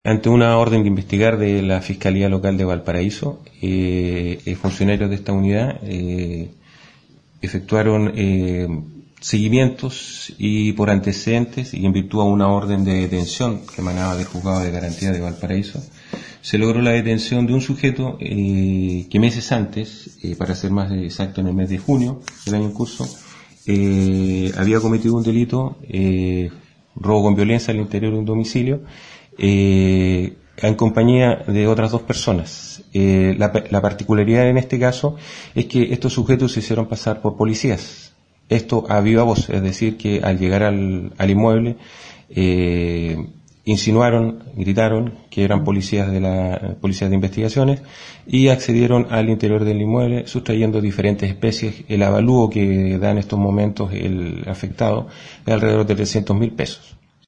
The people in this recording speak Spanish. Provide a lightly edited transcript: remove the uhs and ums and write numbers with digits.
Ante una orden de investigar de la Fiscalía Local de Valparaíso, funcionarios de esta unidad efectuaron seguimientos y por antecedentes y en virtud a una orden de detención que emanaba del Juzgado de Garantía de Valparaíso, se logró la detención de un sujeto que meses antes, para ser más exacto en el mes de junio del año en curso, había cometido un delito, robo con violencia al interior de un domicilio, en compañía de otras dos personas. La particularidad en este caso es que estos sujetos se hicieron pasar por policías. Esto a viva voz, es decir, que al llegar al inmueble, insinuaron, gritaron que eran policías de investigaciones y accedieron al interior del inmueble sustrayendo diferentes especies. El avalúo que da en estos momentos el afectado es alrededor de 300.000 pesos.